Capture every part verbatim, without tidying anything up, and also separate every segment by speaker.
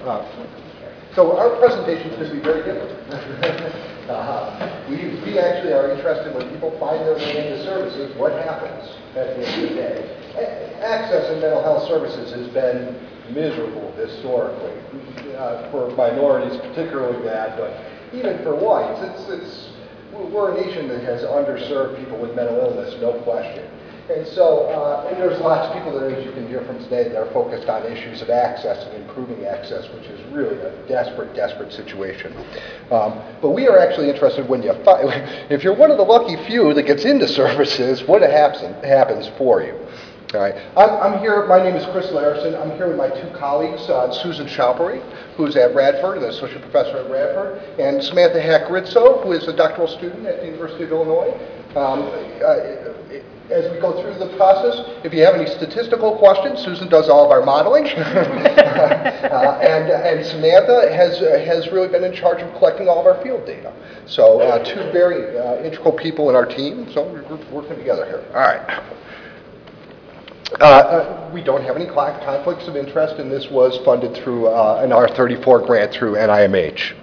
Speaker 1: Uh, so our presentation is going to be very different. uh, we, we actually are interested when people find their way into services, what happens at the end of the day. A- access in mental health services has been miserable historically. Uh, for minorities, particularly bad, but even for whites, it's, it's, we're a nation that has underserved people with mental illness, no question. And so, uh, and there's lots of people that, as you can hear from today, that are focused on issues of access and improving access, which is really a desperate, desperate situation. Um, but we are actually interested when you find, if you're one of the lucky few that gets into services, what happens, happens for you. All right. I'm, I'm here, my name is Chris Larison. I'm here with my two colleagues, uh, Susan Schaupery, who's at Radford, an associate professor at Radford, and Samantha Hack-Rizzo, who is a doctoral student at the University of Illinois. Um, uh, as we go through the process, if you have any statistical questions, Susan does all of our modeling. uh, and, and Samantha has, uh, has really been in charge of collecting all of our field data. So uh, two very uh, integral people in our team, so we're working together here. All right. Uh, uh, we don't have any conflicts of interest, and this was funded through uh, an R thirty-four grant through N I M H.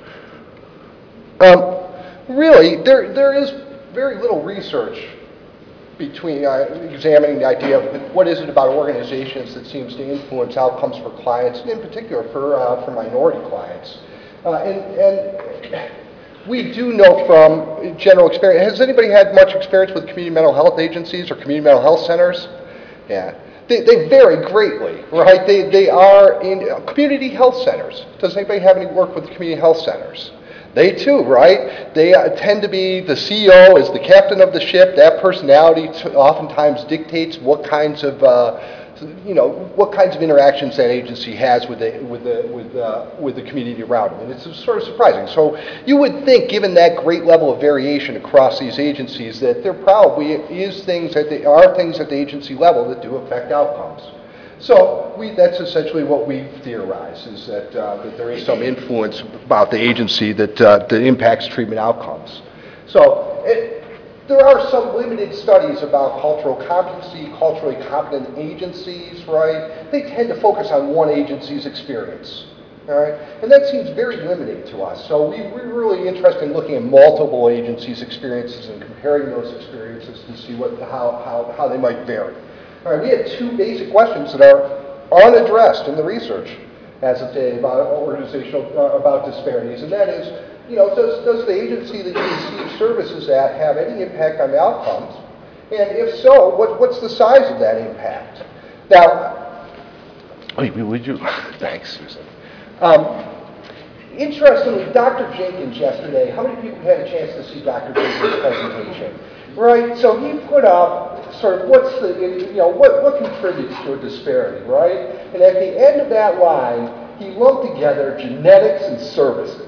Speaker 1: Um, really, there there is very little research between uh, examining the idea of what is it about organizations that seems to influence outcomes for clients, and in particular for uh, for minority clients. Uh, and, and we do know from general experience. Has anybody had much experience with community mental health agencies or community mental health centers? Yeah, they, they vary greatly, right? They, they are in community health centers. Does anybody have any work with community health centers? They too, right? They uh, tend to be, the C E O is the captain of the ship. That personality t- oftentimes dictates what kinds of, uh, you know, what kinds of interactions that agency has with the with the with uh, with the community around them, and it's sort of surprising. So you would think, given that great level of variation across these agencies, that there probably is things that they are things at the agency level that do affect outcomes. So we, that's essentially what we theorize, is that uh, that there is some influence about the agency that uh, that impacts treatment outcomes. So. It, There are some limited studies about cultural competency, culturally competent agencies, right? They tend to focus on one agency's experience, all right? And that seems very limiting to us. So we, we're really interested in looking at multiple agencies' experiences and comparing those experiences to see what, how, how, how they might vary. All right, we have two basic questions that are unaddressed in the research as of today about organizational, uh, about disparities, and that is, you know, does, does the agency that you receive services at have any impact on the outcomes? And if so, what, what's the size of that impact? Now, would you, thanks, Susan. Um, interestingly, Doctor Jenkins yesterday, how many people had a chance to see Doctor Jenkins' presentation? Right, so he put up sort of what's the, you know, what, what contributes to a disparity, right? And at the end of that line, he lumped together genetics and services.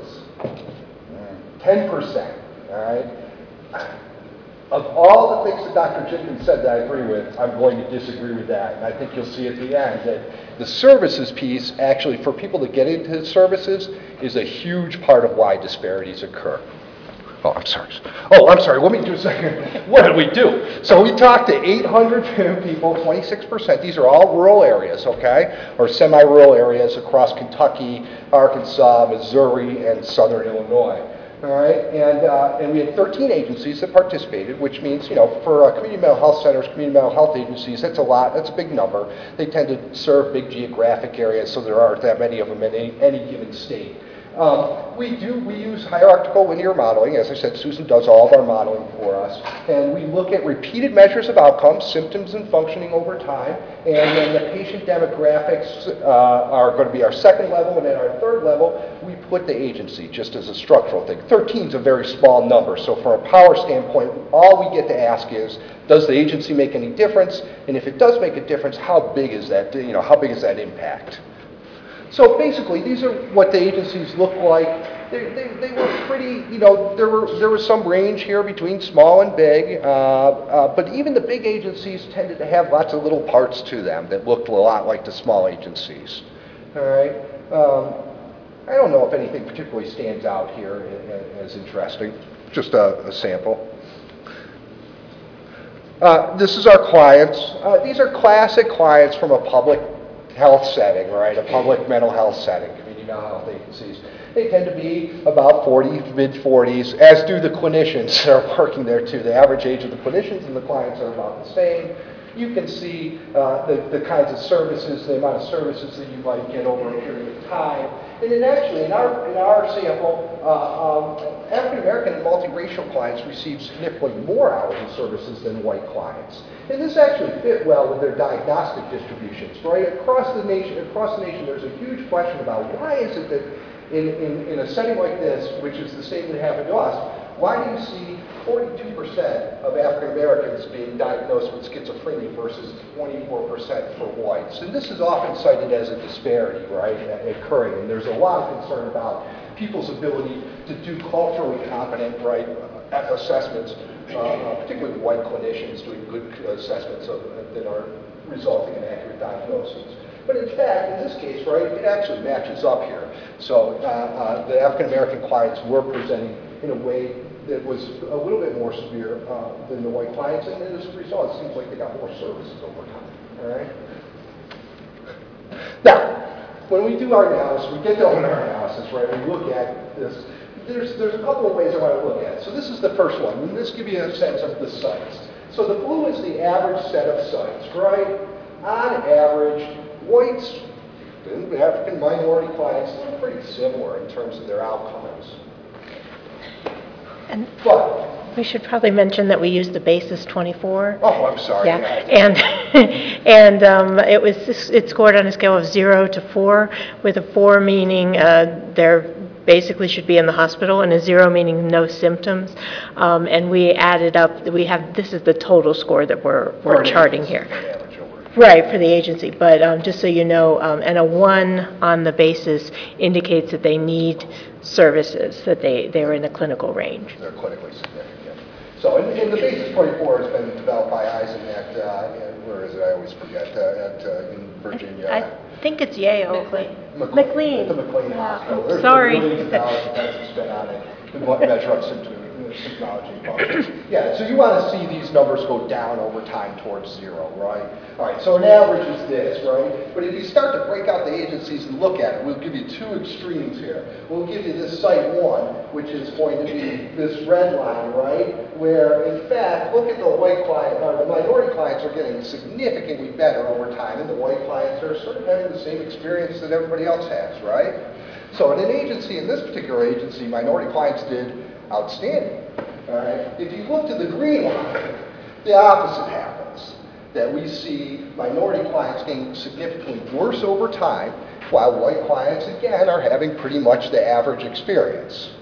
Speaker 1: ten percent, all right? Of all the things that Doctor Jenkins said that I agree with, I'm going to disagree with that. And I think you'll see at the end that the services piece, actually, for people to get into services, is a huge part of why disparities occur. Oh, I'm sorry. Oh, I'm sorry. Let me do a second. What did we do? So we talked to eight hundred people, twenty-six percent. These are all rural areas, okay? Or semi-rural areas across Kentucky, Arkansas, Missouri, and southern Illinois. All right, and uh, and we had thirteen agencies that participated, which means, you know, for uh, community mental health centers, community mental health agencies, that's a lot, that's a big number. They tend to serve big geographic areas, so there aren't that many of them in any, any given state. Um, we do, we use hierarchical linear modeling. As I said, Susan does all of our modeling for us. And we look at repeated measures of outcomes, symptoms and functioning over time. And then the patient demographics uh, are going to be our second level. And at our third level, we put the agency just as a structural thing. thirteen is a very small number. So from a power standpoint, all we get to ask is, does the agency make any difference? And if it does make a difference, how big is that, you know, how big is that impact? So basically, these are what the agencies look like. They, they, they were pretty, you know, there were there was some range here between small and big, uh, uh, but even the big agencies tended to have lots of little parts to them that looked a lot like the small agencies. All right. Um, I don't know if anything particularly stands out here as interesting. Just a, a sample. Uh, this is our clients. Uh, these are classic clients from a public health setting, right? A public mental health setting, community community mental health agencies. They tend to be about forty, mid forties, as do the clinicians that are working there too. The average age of the clinicians and the clients are about the same. You can see uh, the, the kinds of services, the amount of services that you might get over a period of time. And then actually, in our, in our sample, uh, um, African American and multiracial clients receive significantly more hours of services than white clients. And this actually fit well with their diagnostic distributions, right? Across the nation, across the nation, there's a huge question about why is it that in, in, in a setting like this, which is the same that happened to us, why do you see forty-two percent of African Americans being diagnosed with schizophrenia versus twenty-four percent for whites? And this is often cited as a disparity, right, occurring. And there's a lot of concern about people's ability to do culturally competent, right, assessments, uh, particularly white clinicians doing good assessments of, uh, that are resulting in accurate diagnoses. But in fact, in this case, right, it actually matches up here. So uh, uh, the African American clients were presenting in a way that was a little bit more severe uh, than the white clients, and as a result, it seems like they got more services over time. All right. Now, when we do our analysis, we get to our analysis, right? We look at this. There's there's a couple of ways I want to look at it. So this is the first one, and this gives you a sense of the sites. So the blue is the average set of sites, right? On average, whites and African minority clients look pretty similar in terms of their outcomes.
Speaker 2: And
Speaker 1: But
Speaker 2: we should probably mention that we used the basis twenty-four.
Speaker 1: Oh, I'm sorry.
Speaker 2: Yeah, and and um, it was it scored on a scale of zero to four, with a four meaning uh, they're basically should be in the hospital, and a zero meaning no symptoms. Um, and we added up. We have this is the total score that we're we're charting here. Right, for the agency, but um, just so you know, um, and a one on the basis indicates that they need services, that they, they're in the clinical range.
Speaker 1: They're clinically significant. So, and, and the basis twenty-four has been developed by Eisen at, uh, where is it? I always forget, uh, at uh, in Virginia.
Speaker 2: I think it's Yale.
Speaker 3: McLean.
Speaker 1: McLean.
Speaker 2: McLean.
Speaker 1: At the McLean
Speaker 2: Yeah.
Speaker 1: Hospital. There's
Speaker 2: Sorry.
Speaker 1: millions of dollars of that's spent on it to measure up symptom, symptomology and function. Yeah, so you want to see these numbers go down over time towards zero, right? All right, so an average is this, right? But if you start to break out the agencies and look at it, we'll give you two extremes here. We'll give you this site one, which is going to be this red line, right? Where, in fact, look at the white client, or the minority clients are getting significantly better over time, and the white clients are sort of having the same experience that everybody else has, right? So in an agency, in this particular agency, minority clients did outstanding. All right. If you look to the green line, the opposite happens. That we see minority clients getting significantly worse over time, while white clients, again, are having pretty much the average experience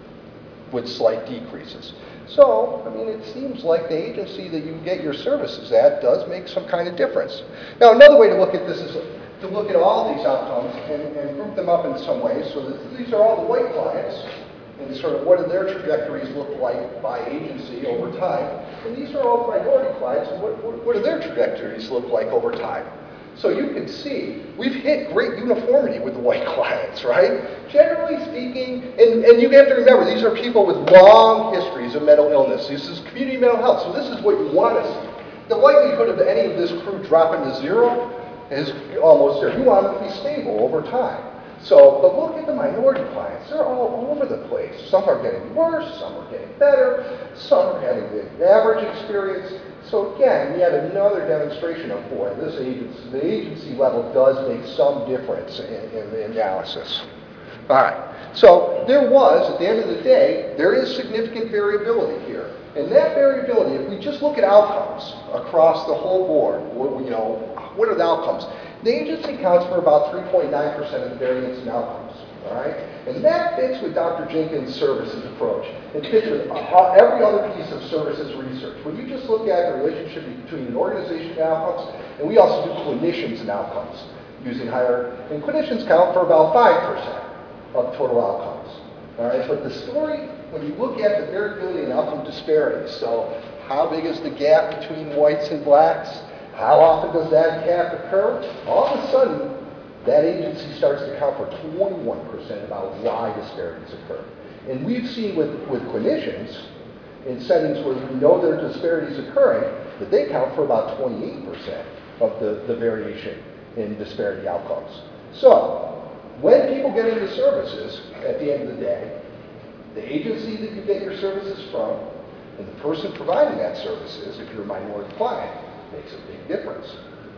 Speaker 1: with slight decreases. So, I mean, it seems like the agency that you get your services at does make some kind of difference. Now, another way to look at this is to look at all these outcomes and, and group them up in some ways. So that these are all the white clients, and sort of what do their trajectories look like by agency over time. And these are all minority clients, and what, what, what do their trajectories look like over time? So you can see, we've hit great uniformity with the white clients, right? Generally speaking, and, and you have to remember, these are people with long histories of mental illness. This is community mental health, so this is what you want to see. The likelihood of any of this crew dropping to zero is almost zero. You want them to be stable over time. So, but look at the minority clients. They're all over the place. Some are getting worse, some are getting better, some are having the average experience. So again, yet another demonstration of, boy, this agency, the agency level does make some difference in, in the analysis. All right. So there was, at the end of the day, there is significant variability here. And that variability, if we just look at outcomes across the whole board, what, you know, what are the outcomes? The agency accounts for about three point nine percent of the variance in outcomes, all right? And that fits with Doctor Jenkins' services approach. It fits with uh, every other piece of services research. When you just look at the relationship between an organization and outcomes, and we also do clinicians and outcomes using higher, and clinicians count for about five percent of total outcomes, all right? But the story, when you look at the variability and outcome disparities, so how big is the gap between whites and blacks? How often does that gap occur? All of a sudden, that agency starts to count for twenty-one percent about why disparities occur. And we've seen with, with clinicians, in settings where we know there are disparities occurring, that they count for about twenty-eight percent of the, the variation in disparity outcomes. So, when people get into services, at the end of the day, the agency that you get your services from and the person providing that services, if you're a minority client, makes a big difference.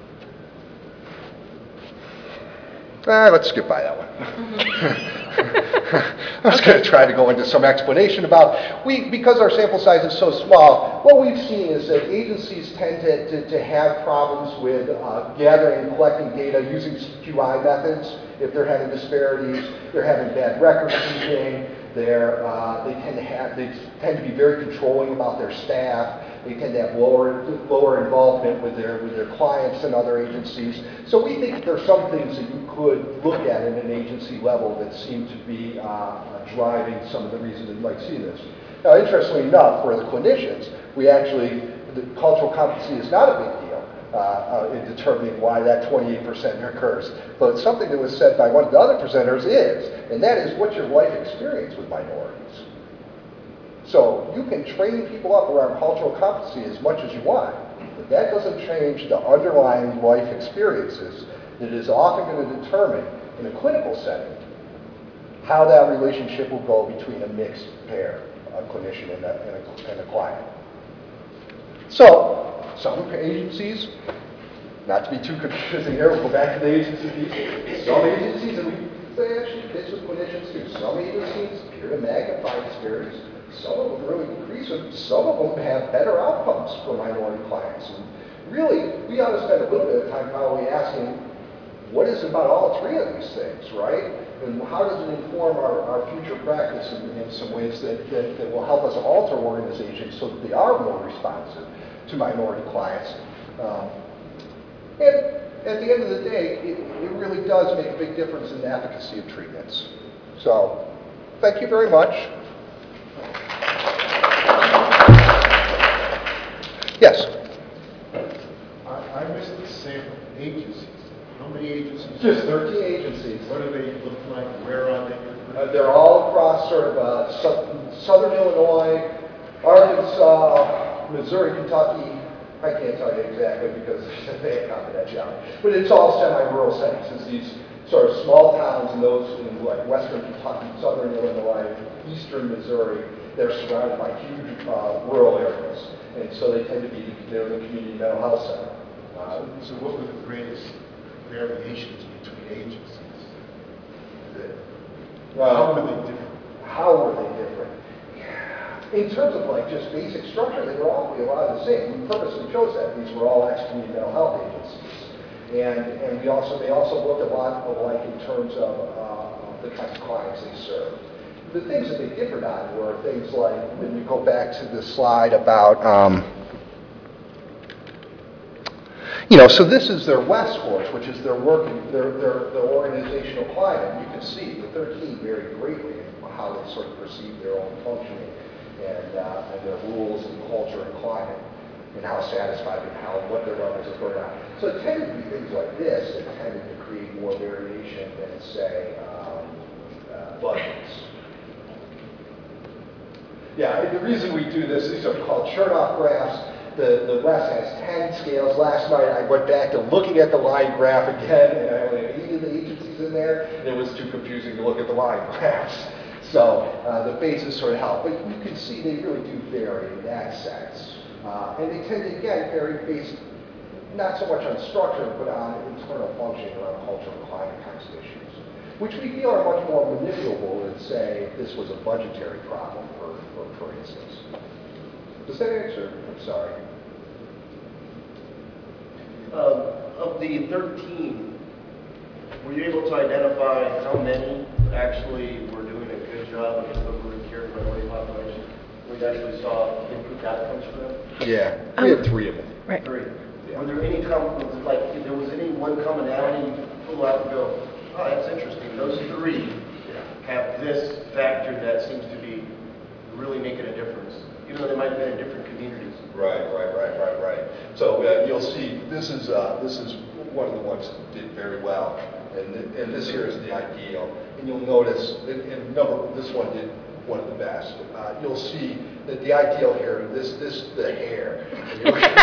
Speaker 1: Ah, let's skip by that one. I was going to try to go into some explanation about, we, because our sample size is so small, what we've seen is that agencies tend to, to, to have problems with uh, gathering and collecting data using C Q I methods. If they're having disparities, they're having bad record keeping, they're, uh, they tend to have, they tend to be very controlling about their staff. They tend to have lower, lower involvement with their, with their clients than other agencies. So we think there are some things that you could look at at an agency level that seem to be uh, driving some of the reasons that you might see this. Now, interestingly enough, for the clinicians, we actually, the cultural competency is not a big deal uh, uh, in determining why that twenty-eight percent occurs. But something that was said by one of the other presenters is, and that is, what's your life experience with minorities? So you can train people up around cultural competency as much as you want, but that doesn't change the underlying life experiences that is often going to determine, in a clinical setting, how that relationship will go between a mixed pair, a clinician and a, and a, and a client. So, some agencies, not to be too confusing here, we'll go back to the agency piece. Some agencies, and we say actually fits with clinicians too, some agencies appear to magnify disparities. Some of them really decrease it. Some of them have better outcomes for minority clients. And really, we ought to spend a little bit of time probably asking, what is about all three of these things, right? And how does it inform our, our future practice in, in some ways that, that, that will help us alter organizations so that they are more responsive to minority clients? Um, and at the end of the day, it, it really does make a big difference in the efficacy of treatments. So, thank you very much. Yes?
Speaker 3: I, I missed the sample. Agencies. How many agencies?
Speaker 1: Just thirteen agencies.
Speaker 3: What do they look like? Where are they?
Speaker 1: Uh, they're all across sort of uh, su southern Illinois, Arkansas, Missouri, Kentucky. I can't tell you exactly because they have confidentiality. But it's all semi-rural settings. It's these sort of small towns in those in like western Kentucky, southern Illinois, eastern Missouri. They're surrounded by huge uh, rural areas. And so they tend to be, they're the community mental health center. Uh,
Speaker 3: so, so what were the greatest variations between agencies?
Speaker 1: Uh,
Speaker 3: how were they different?
Speaker 1: How were they different? In terms of like just basic structure, they were all a lot of the same. We purposely chose that. These were all ex-community mental health agencies. And, and we also, they also looked a lot alike in terms of uh, the kinds of clients they served. The things that they differed on were things like, when you go back to the slide about, um, you know, so this is their WES scores, which is their working, their, their, their organizational climate. You can see the thirteen vary greatly in how they sort of perceive their own functioning and, uh, and their rules and culture and climate and how satisfied and how, what their levels of burnout. So it tended to be things like this that tended to create more variation than, say, um, uh, budgets. Yeah, the reason we do this, these are called Chernoff graphs. The, the WES has ten scales. Last night I went back to looking at the line graph again, and I only had eight of the agencies in there, and it was too confusing to look at the line graphs. So uh, the bases sort of help. But you can see they really do vary in that sense. Uh, and they tend to, again, vary based not so much on structure, but on internal functioning around culture and climate kinds of issues, which we feel are much more manipulable than, say, if this was a budgetary problem, for, for, for instance. Does that answer? I'm sorry.
Speaker 4: Um, of the thirteen, were you able to identify how many actually were doing a good job of delivering care to the minority population? We actually saw improved outcomes for them?
Speaker 1: Yeah,
Speaker 2: Um,
Speaker 1: we had three of them.
Speaker 2: Right.
Speaker 4: Three. Were there any, com was it like, if there was any one commonality you could pull out and go, oh, that's interesting, those three have this factor that seems to be really making a difference, even though they might have been in different communities?
Speaker 1: Right, right, right, right, right. So uh, you'll see this is uh, this is one of the ones that did very well, and th and this here is the ideal. And you'll notice, and, and number this one did one of the best. Uh, you'll see that the ideal here, this this the hair.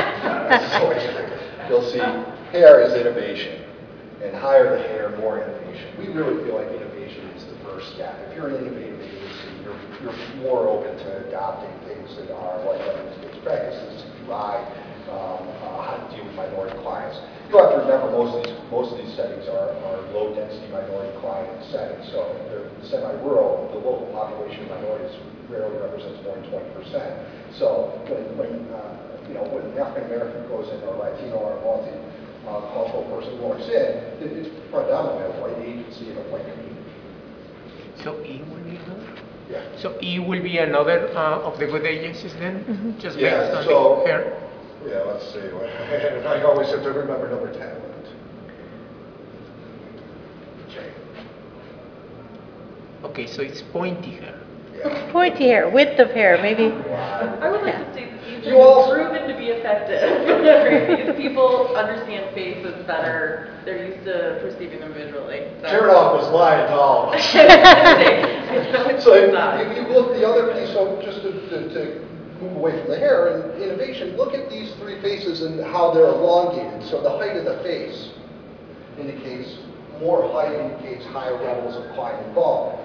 Speaker 1: This is so interesting. You'll see hair is innovation, and higher the hair, more innovation. innovation. We really feel like innovation is the first step. If you're an innovative agency, you're, you're more open to adopting things that are like evidence-based practices to try um, uh, how to deal with minority clients. You have to remember most of these most of these settings are, are low-density minority client settings. So they're semi-rural. The local population of minorities rarely represents more than twenty percent. So when, when uh, you know when an African American goes in, or Latino, or a multi-cultural person walks in, it's predominantly a white agency and a white community.
Speaker 5: So E will be good?
Speaker 1: Yeah.
Speaker 5: So E will be another uh, of the good agencies then? Mm-hmm. Just
Speaker 1: Yeah,
Speaker 5: based on
Speaker 1: so-
Speaker 5: the hair?
Speaker 1: Yeah, let's see. I always have to remember number ten. J.
Speaker 5: Okay, so it's pointy hair.
Speaker 1: Yeah.
Speaker 2: Pointy hair, width of hair, maybe.
Speaker 6: I would like to state that these
Speaker 1: You
Speaker 6: have
Speaker 1: also-
Speaker 6: been proven to be effective. Because people understand faces better. They're used to perceiving them visually. So.
Speaker 1: Chernoff was lying to all of us.
Speaker 6: I know it's
Speaker 1: So if,
Speaker 6: not.
Speaker 1: if you look the other piece, so just to, to, to move away from the hair and innovation, look at these three faces and how they're elongated. So the height of the face indicates, more height indicates higher levels of client involvement.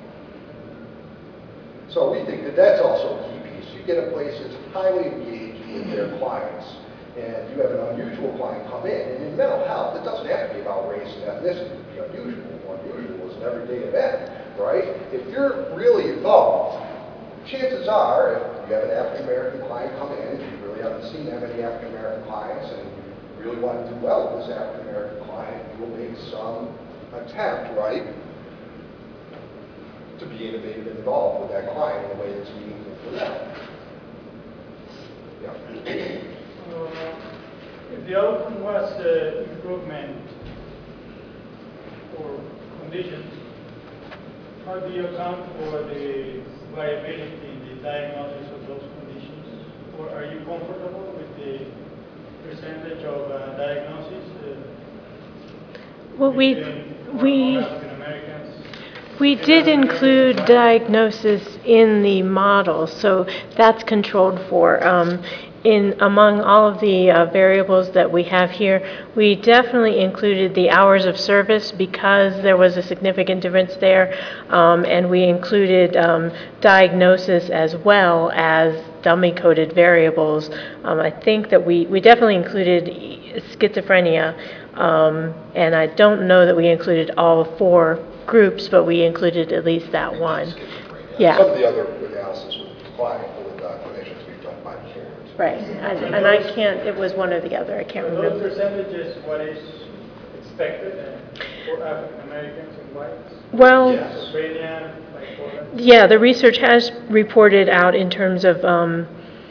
Speaker 1: So we think that that's also a key piece. You get a place that's highly engaged with their clients, and you have an unusual client come in. And in mental health, it doesn't have to be about race and ethnicity to be unusual. Unusual is an everyday event, right? If you're really involved, chances are, if you have an African American client come in, you really haven't seen that many African American clients, and you really want to do well with this African American client, you will make some attempt, right, to be innovative and involved with that client in a way that's meaningful for them. Yeah.
Speaker 7: Uh, If the outcome was uh, improvement or conditions, how do you account for the variability in the diagnosis of those conditions? Or are you comfortable with the percentage of uh, diagnosis uh,
Speaker 2: Well, we,
Speaker 7: between
Speaker 2: we,
Speaker 7: African Americans?
Speaker 2: we did include diagnosis in the model, so that's controlled for. Um, in among all of the uh, variables that we have here, we definitely included the hours of service because there was a significant difference there, um, and we included um, diagnosis as well as dummy-coded variables. Um, I think that we, we definitely included schizophrenia, um, and I don't know that we included all four groups, but we included at least that one. Yeah.
Speaker 1: Some of the other analysis with client, with uh, clinicians we've done by board.
Speaker 2: Right, I- and I can't, it was one or the other, I can't
Speaker 7: Are those
Speaker 2: remember.
Speaker 7: percentages what is expected uh, for African Americans and whites?
Speaker 2: Well,
Speaker 1: Yes.
Speaker 7: Schizophrenia, bipolar?
Speaker 2: yeah, the research has reported out in terms of um,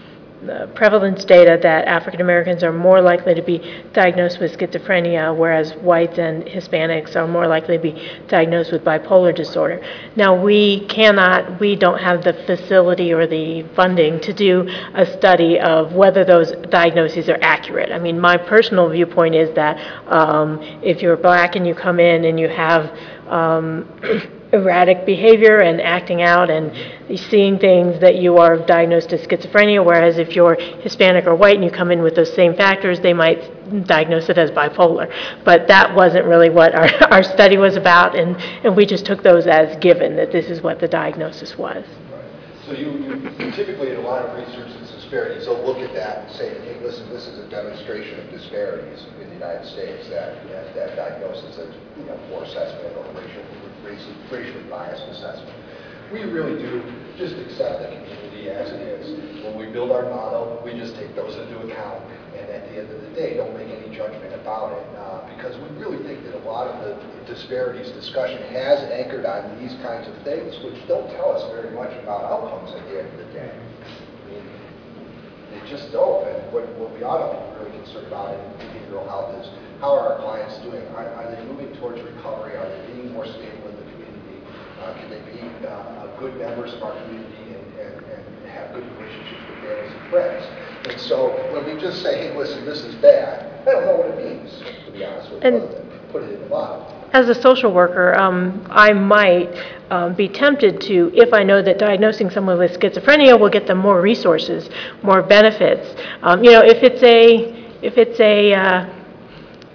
Speaker 2: the prevalence data that African Americans are more likely to be diagnosed with schizophrenia, whereas whites and Hispanics are more likely to be diagnosed with bipolar disorder. Now, we cannot, we don't have the facility or the funding to do a study of whether those diagnoses are accurate. I mean, my personal viewpoint is that um, if you're black and you come in and you have um, erratic behavior and acting out and seeing things, that you are diagnosed as schizophrenia, whereas if you're Hispanic or white and you come in with those same factors, they might diagnose it as bipolar. But that wasn't really what our, our study was about, and, and we just took those as given, that this is what the diagnosis was.
Speaker 1: So you, you typically in a lot of research that's disparities, they'll look at that and say, hey, listen, this is a demonstration of disparities in the United States, that that, that diagnosis is, you know, for assessment or racial, racially, racially biased assessment. We really do just accept the community as it is. When we build our model, we just take those into account, and at the end of the day, don't make any judgment about it, uh, because we really think that a lot of the disparities discussion has anchored on these kinds of things, which don't tell us very much about outcomes at the end of the day. I mean, they just don't. And what, what we ought to be really concerned about in behavioral health is, how are our clients doing? Are, are they moving towards recovery? Are they being more stable in the community? Uh, can they be uh, good members of our community and, and, and have good relationships with families and friends? And so when we just say, hey, listen, this is bad, I don't know what it means, to be honest with you,
Speaker 2: And-
Speaker 1: other than put it in the model.
Speaker 2: As a social worker, um, I might um, be tempted to, if I know that diagnosing someone with schizophrenia will get them more resources, more benefits. Um, you know, if it's a, if it's a, uh,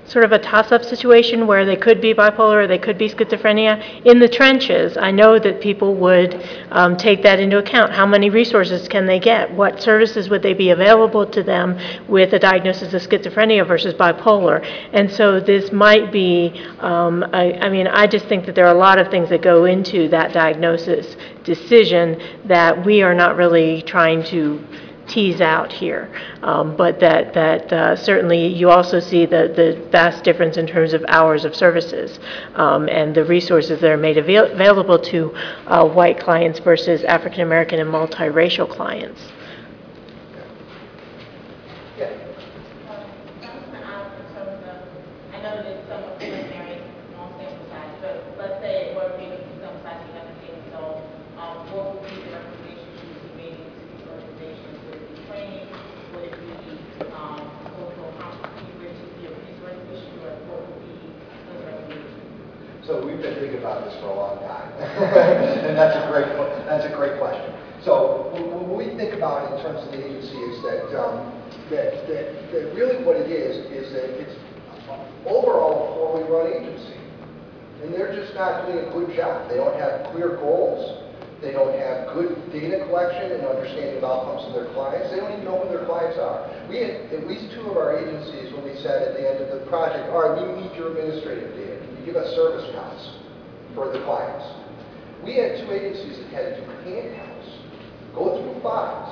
Speaker 2: sort of a toss-up situation where they could be bipolar or they could be schizophrenia. In the trenches, I know that people would um, take that into account. How many resources can they get? What services would they be available to them with a diagnosis of schizophrenia versus bipolar? And so this might be, um, I, I mean, I just think that there are a lot of things that go into that diagnosis decision that we are not really trying to tease out here, um, but that that uh, certainly you also see the the vast difference in terms of hours of services um, and the resources that are made avail available to uh, white clients versus African American and multiracial clients.
Speaker 1: Yeah.
Speaker 8: I know that it's somewhat preliminary, small sample size, but let's say it were maybe some size you haven't taken, so um, what would be the recommendations you would be making to these organizations? Would it be training? Would it be um, cultural competency, which is the resource issue, or what would be those recommendations?
Speaker 1: So we've been thinking about this for a long time, and that's a great that's a great question. So what we think about in terms of the agency is that um, that, that that really what it is is that it's overall a poorly run agency, and they're just not doing a good job. They don't have clear goals. They don't have good data collection and understanding of outcomes of their clients. They don't even know who their clients are. We had at least two of our agencies when we said at the end of the project, all right, we need your administrative data. Can you give us service counts for the clients? We had two agencies that had to do handcounts, go through files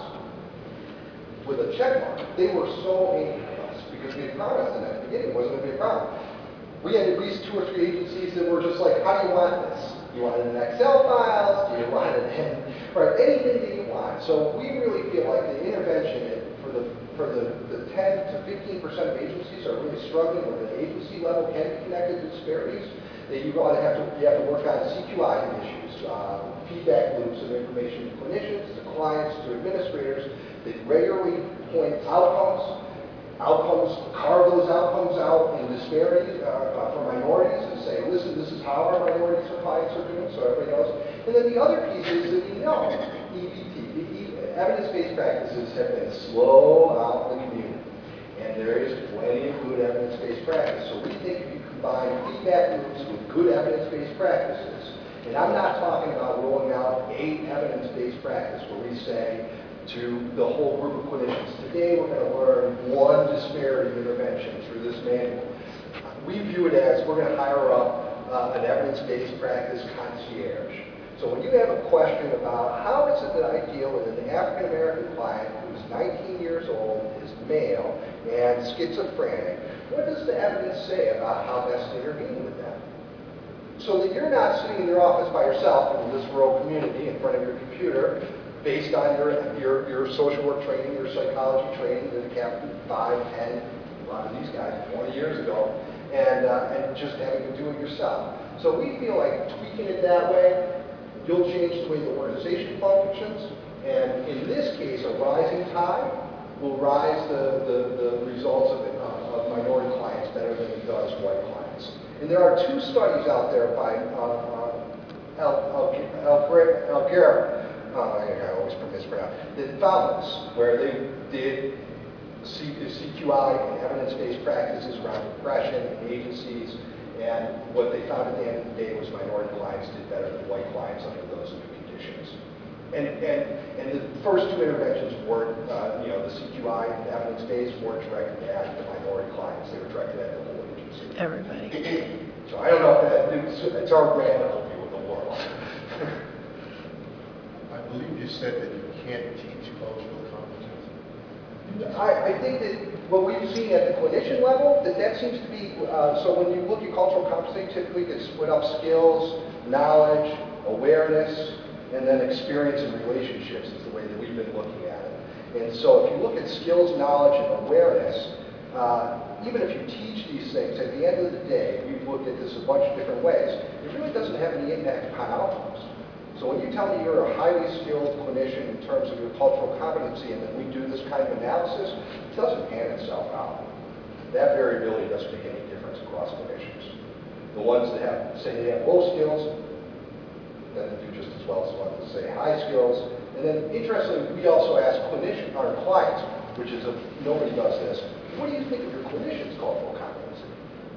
Speaker 1: with a check mark. They were so angry at us because we had promised them at the beginning it wasn't going to be a problem. We had at least two or three agencies that were just like, how do you want this? Do you want it in Excel files? Do you want it in, right, anything that you want? So we really feel like the intervention for the for the, the ten to fifteen percent of agencies are really struggling where the agency level can be connected to disparities. That you ought to have to you have to work on C Q I issues, uh, feedback loops of information to clinicians, to clients, to administrators that regularly point outcomes. Outcomes, carve those outcomes out in disparities uh, uh, for minorities and say, listen, this is how our minorities or clients are doing, so everybody knows. And then the other piece is that you know, E B T, the e evidence-based practices have been slow out in the community. And there is plenty of good evidence-based practice. So we think if you combine feedback loops with good evidence-based practices, and I'm not talking about rolling out eight evidence-based practice where we say, to the whole group of clinicians. Today we're going to learn one disparity intervention through this manual. We view it as we're going to hire up uh, an evidence-based practice concierge. So when you have a question about how is it that I deal with an African-American client who's nineteen years old, is male, and schizophrenic, what does the evidence say about how best to intervene with them? So that you're not sitting in your office by yourself in this rural community in front of your computer based on your, your, your social work training, your psychology training that you have five, ten, a lot of these guys, twenty years ago, and, uh, and just having to do it yourself. So we feel like tweaking it that way, you'll change the way the organization functions, and in this case, a rising tide will rise the, the, the results of, it, uh, of minority clients better than it does white clients. And there are two studies out there by uh, uh, El, El, El, El Oh, I always mispronounce, that found this, where they did C, CQI and evidence-based practices around depression in agencies, and what they found at the end of the day was minority clients did better than white clients under those new conditions. And, and, and the first two interventions weren't, uh, you know, the C Q I and evidence-based weren't directed at the minority clients, they were directed at the whole agency.
Speaker 2: Everybody.
Speaker 1: So I don't know if that, it's, it's our radical view of the world.
Speaker 3: I believe you said that you can't teach cultural competence.
Speaker 1: I, I think that what we've seen at the clinician level, that that seems to be, uh, so when you look at cultural competency, typically it's split up skills, knowledge, awareness, and then experience and relationships is the way that we've been looking at it. And so if you look at skills, knowledge, and awareness, uh, even if you teach these things, at the end of the day, we've looked at this a bunch of different ways, it really doesn't have any impact upon outcomes. So when you tell me you're a highly skilled clinician in terms of your cultural competency and then we do this kind of analysis, it doesn't pan itself out. That variability doesn't make any difference across clinicians. The ones that have, say they have low skills, then they do just as well as the ones that say high skills. And then interestingly, we also ask clinician, our clients, which is a, nobody does this, what do you think of your clinician's cultural competency?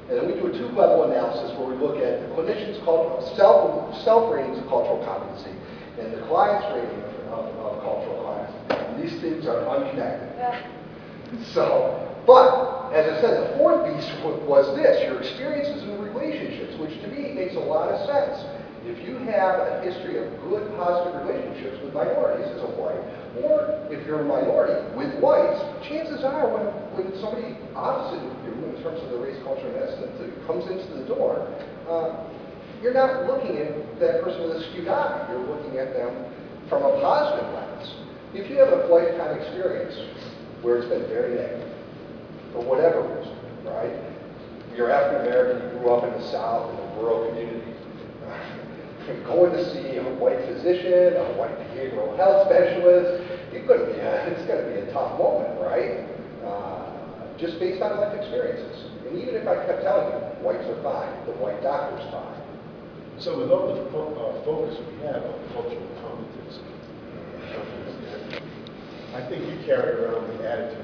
Speaker 1: And then we do a two-level analysis where we look at the clinician's cultural, self, self-ratings of cultural competency and the client's rating of, of, of cultural competency. And these things are unconnected.
Speaker 8: Yeah.
Speaker 1: So, but, as I said, the fourth piece was this, your experiences and relationships, which to me makes a lot of sense. If you have a history of good, positive relationships with minorities as a white, or if you're a minority with whites, chances are when, when somebody opposite of you, in terms of the race, culture, and ethnicity, comes into the door, uh, you're not looking at that person with a skewed eye. You're looking at them from a positive lens. If you have a lifetime experience where it's been very negative, for whatever reason, right? You're African American, you grew up in the South, in a rural community, going to see a white physician, a white behavioral health specialist, you're going to be a, it's going to be a tough moment, right? Uh, just based on life experiences. And even if I kept telling you, whites are fine, the white doctor's fine.
Speaker 3: So with all the fo uh, focus we have on cultural competency, I think you carry around the attitude,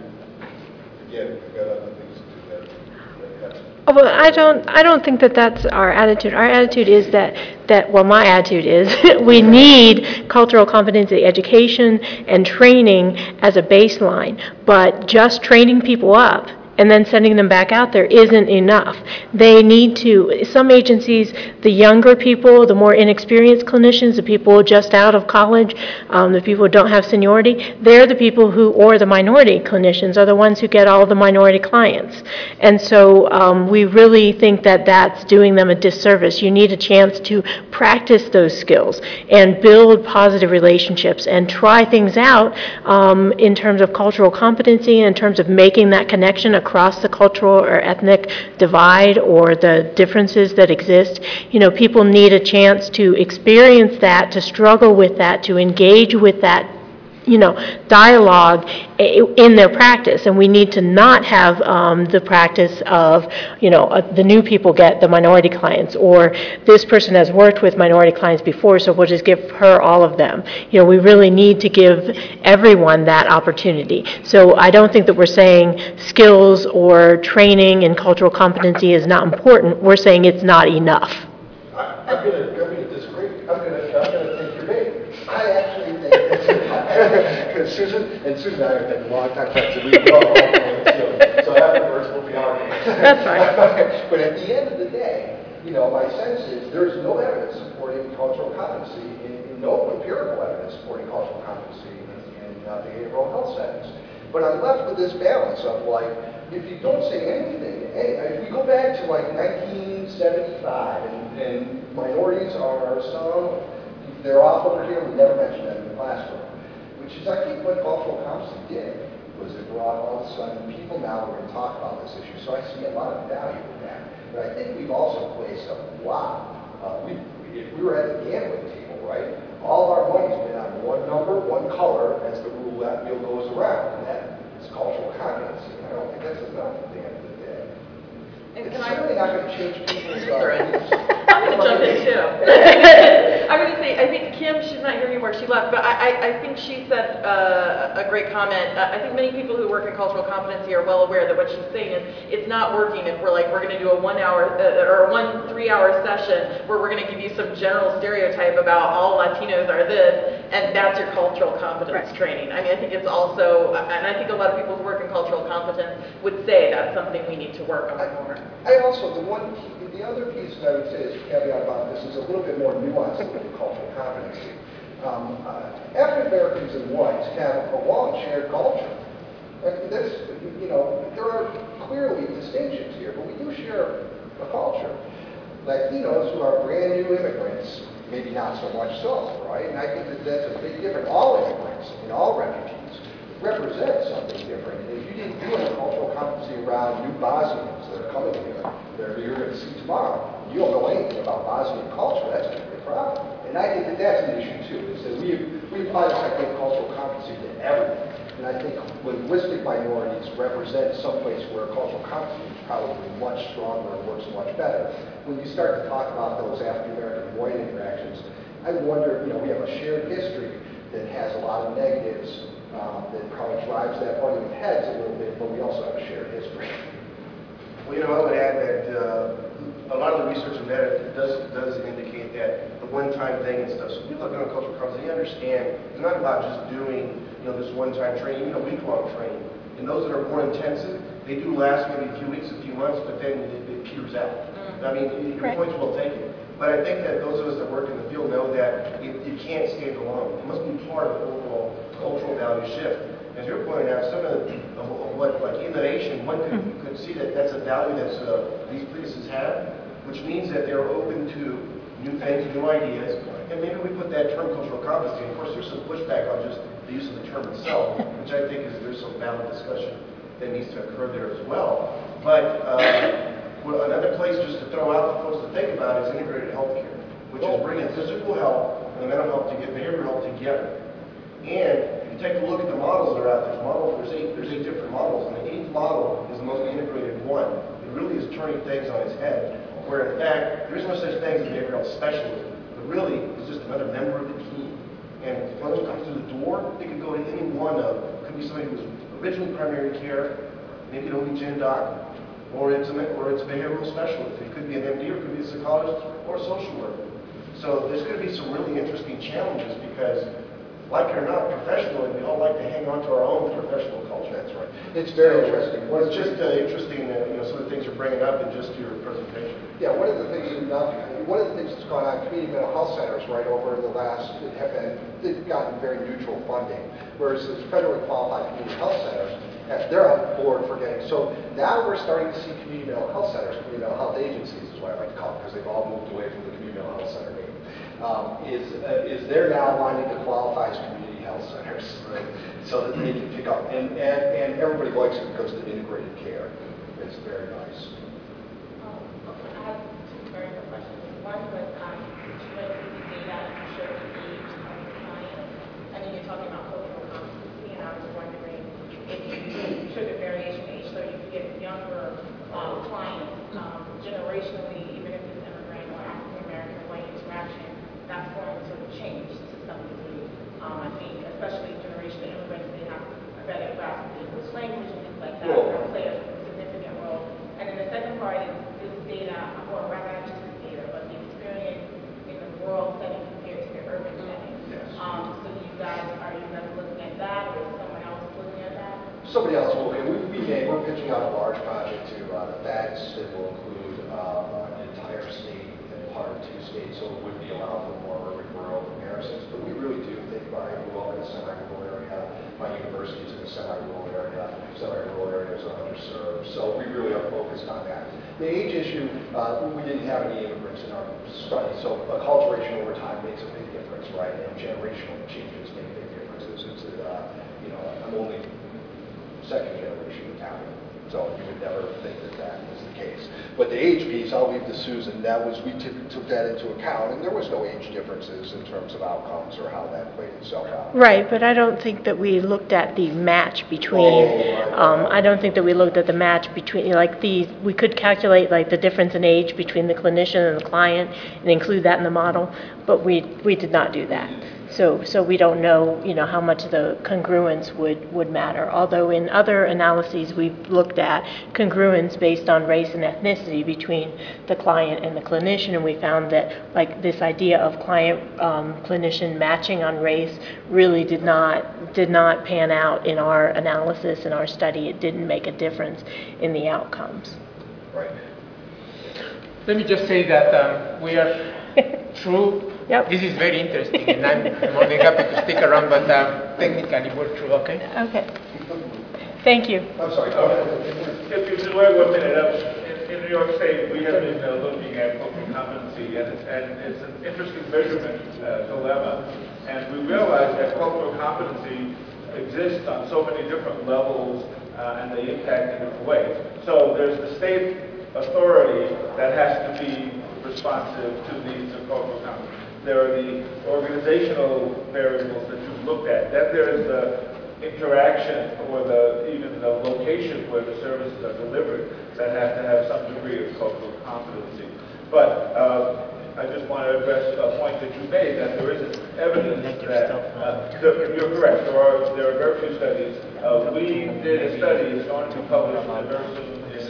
Speaker 3: again, we've got other things to do that, that have
Speaker 2: Oh, well, I don't. I don't think that that's our attitude. Our attitude is that that. Well, my attitude is we need cultural competency education and training as a baseline. But just training people up and then sending them back out there isn't enough. They need to. Some agencies, the younger people, the more inexperienced clinicians, the people just out of college, um, the people who don't have seniority, they're the people who, or the minority clinicians, are the ones who get all the minority clients. And so um, we really think that that's doing them a disservice. You need a chance to practice those skills and build positive relationships and try things out um, in terms of cultural competency, in terms of making that connection across the cultural or ethnic divide or the differences that exist. You know, people need a chance to experience that, to struggle with that, to engage with that, you know, dialogue in their practice. And we need to not have um, the practice of, you know, uh, the new people get the minority clients, or this person has worked with minority clients before, so we'll just give her all of them. You know, we really need to give everyone that opportunity. So I don't think that we're saying skills or training in cultural competency is not important. We're saying it's not enough.
Speaker 1: I, I'm going to I'm going to disagree. I'm going to I'm going to take your bait. I actually think that's Susan and Susan and I have been long time friends, and we love all the so afterwards we'll be arguing.
Speaker 2: That's fine.
Speaker 1: But at the end of the day, you know, my sense is there's no evidence supporting cultural competency, in, in no empirical evidence supporting cultural competency in, in uh, behavioral health settings. But I'm left with this balance of like, if you don't say anything, hey, if we go back to like nineteen seventy-five, and, and minorities are some, they're off over here, we never mention them in the classroom, which is, I think, what cultural competency did, was it brought all of a sudden people now are going to talk about this issue. So I see a lot of value in that. But I think we've also placed a lot. Uh, we, if we were at the gambling table, right, all our money's been on one number, one color, as the roulette wheel goes around, and that is cultural competency. I don't think that's enough at the end of the day.
Speaker 6: And
Speaker 1: It's
Speaker 6: can I-
Speaker 1: certainly not going to change people's uh,
Speaker 6: Sorry.
Speaker 1: views.
Speaker 6: I'm going to jump in too. I'm going to say, I think Kim, she's not here anymore, she left, but I, I, I think she said uh, a great comment. Uh, I think many people who work in cultural competency are well aware that what she's saying is it's not working if we're like, we're going to do a one hour uh, or one three hour session where we're going to give you some general stereotype about all Latinos are this, and that's your cultural competence
Speaker 2: Right.
Speaker 6: training. I mean, I think it's also, and I think a lot of people who work in cultural competence would say that's something we need to work on more.
Speaker 1: I also, the one, key, the other piece that I would say is a caveat about this is a little bit more nuanced than cultural competency. Um, uh, African Americans and whites have a long shared culture. Like this, you know, there are clearly distinctions here, but we do share a culture. Latinos, who are brand new immigrants, maybe not so much so, right? And I think that that's a big difference. All immigrants and all refugees represent something different. And if you didn't do any cultural competency around new Bosnians that are coming here, that you're going to see tomorrow, you don't know anything about Bosnian culture, that's going to be a problem. And I think that that's an issue too, is that we, we apply this idea of cultural competency to everything. And I think linguistic minorities represent someplace where cultural competency is probably much stronger and works much better. When you start to talk about those African American and white interactions, I wonder, you know, we have a shared history that has a lot of negatives um, that probably drives that butting of heads a little bit, but we also have a shared history.
Speaker 4: Well, you know, I would add that uh, a lot of the research and data does, does indicate that the one-time thing and stuff. So people that go to cultural conference, they understand it's not about just doing, you know, this one-time training, you know, week-long training. And those that are more intensive, they do last maybe a few weeks, a few months, but then it, it peters out. I mean, your
Speaker 2: Right.
Speaker 4: point's well taken. But I think that those of us that work in the field know that it, it can't stand alone. It must be part of the overall cultural value shift. As you're pointing out, some of, the, of, of what, like innovation, one could, mm-hmm. could see that that's a value that uh, these places have, which means that they're open to new things, new ideas. And maybe we put that term cultural competency. Of course, there's some pushback on just the use of the term itself, which I think is there's some valid discussion that needs to occur there as well. But uh, well, another place just to throw out for folks to think about is integrated healthcare, which is bringing physical health and mental health to get behavioral health together. And if you take a look at the models that are out there, there's, model, there's, eight, there's eight different models, and the eighth model is the most integrated one. It really is turning things on its head, where in fact, there is no such thing as a behavioral health specialist, but really it's just another member of the team. And if one comes through the door, it could go to any one of, it could be somebody who was originally primary care, maybe an O B G Y N doc, or it's, a, or it's a behavioral specialist. It could be an M D, or it could be a psychologist, or a social worker. So there's going to be some really interesting challenges because, like it or not, professionally, we all like to hang on to our own professional culture.
Speaker 1: That's right. It's very
Speaker 4: so,
Speaker 1: interesting.
Speaker 4: Well, it's just uh, interesting, uh, you know, some of the things you're bringing up in just your presentation.
Speaker 1: Yeah, one of the things, uh, one of the things that's gone on, community mental health centers, right, over the last, have been, they've gotten very neutral funding, whereas the federally qualified community health centers, they're on board for getting, so now we're starting to see community mental health centers, community mental health agencies is what I like to call them, because they've all moved away from the community mental health center name, um, is, uh, is they're now wanting to qualify as community health centers, right? So that they can pick up, and, and, and everybody likes it because of the integrated care. It's very nice.
Speaker 8: Um, okay, I have two very quick questions. One was, um, you went through the data and showed the age of the clients, and then you're talking about cultural competency, and I was wondering if you should the variation age, so you could get younger um, clients, um, generationally, even if it's immigrant or African American or white interaction, that's going to change to some degree. Um, I think, especially generational immigrants, they have a better grasp of the English language and things like that,
Speaker 1: Cool.
Speaker 8: that play a significant role. And then the second part is this data, or rather not just this data, but the experience in the rural setting compared to the urban setting.
Speaker 1: Yes.
Speaker 8: Um, so you guys, are you guys looking at that, or is someone else looking at that?
Speaker 1: Somebody else will, okay, we, we may, we're pitching out a large project to uh, the feds that will include uh, an entire state and part of two states, so it would be allowed for more urban rural comparisons. But we really do think my rural in a semi-rural area, my university is in a semi-rural area, semi-rural areas are underserved. So we really are focused on that. The age issue, uh, we didn't have any immigrants in our study, so acculturation over time makes a big difference, right? And generational changes make big differences. It's, uh, you know, I'm only second generation Italian, so you would never think that that is the case. But the age piece, I'll leave to Susan. That was, we took, took that into account, and there was no age differences in terms of outcomes or how that played itself out.
Speaker 2: Right, but I don't think that we looked at the match between,
Speaker 1: Oh, right.
Speaker 2: um, I don't think that we looked at the match between, like the, we could calculate like the difference in age between the clinician and the client and include that in the model, but we, we did not do that. So, so we don't know, you know, how much the congruence would, would matter. Although in other analyses, we've looked at congruence based on race and ethnicity between the client and the clinician, and we found that like this idea of client um, clinician matching on race really did not did not pan out in our analysis in our study. It didn't make a difference in the outcomes.
Speaker 1: Right.
Speaker 5: Let me just say that um, we are true.
Speaker 2: Yep.
Speaker 5: This is very interesting, and I'm more than happy to stick around, but um, technically we're true, okay?
Speaker 2: Okay. Thank you.
Speaker 1: I'm sorry, go ahead.
Speaker 7: If you could wait one minute, uh, in, in New York State, we have been uh, looking at cultural competency, and, and it's an interesting measurement uh, dilemma. And we realize that cultural competency exists on so many different levels, uh, and they impact in different ways. So there's the state authority that has to be responsive to the needs of cultural competency. There are the organizational variables that you've looked at. Then there is the interaction or the even the location where the services are delivered that have to have some degree of cultural competency. But uh, I just want to address a point that you made, that there isn't evidence that, uh, the, you're correct, there are, there are very few studies. Uh, we did a study, it's going to be published in the Nursing in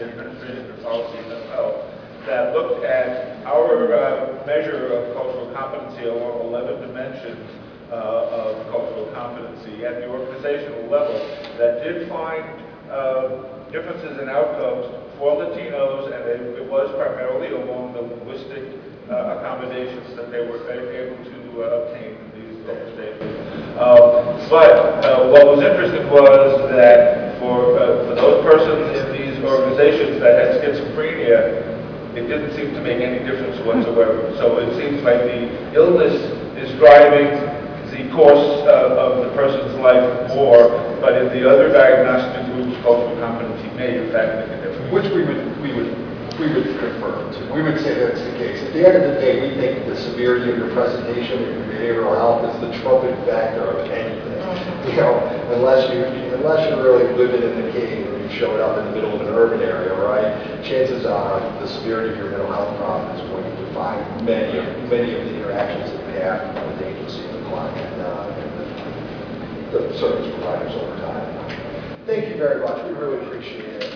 Speaker 9: the administrative policies of health that looked at our uh, measure of cultural competency along eleven dimensions uh, of cultural competency at the organizational level that did find uh, differences in outcomes for Latinos, and it, it was primarily along the linguistic uh, accommodations that they were able to uh, obtain in these organizations. Um, but uh, what was interesting was that for, uh, for those persons in these organizations that had schizophrenia, it didn't seem to make any difference whatsoever. So it seems like the illness is driving the course uh, of the person's life more, but in the other diagnostic groups, cultural competency may in fact make a difference.
Speaker 1: Which we would, we would, we would confirm. We would say that's the case. At the end of the day, we think the severity of your presentation and your behavioral health is the trumping factor of anything. You know, unless you, unless you're really living in the cave and you showed up in the middle of an urban area, right? Chances are the severity of your mental health problem is going to define many of many of the interactions that we have with the agency and the client and, uh, and the, the service providers over time. Thank you very much. We really appreciate it.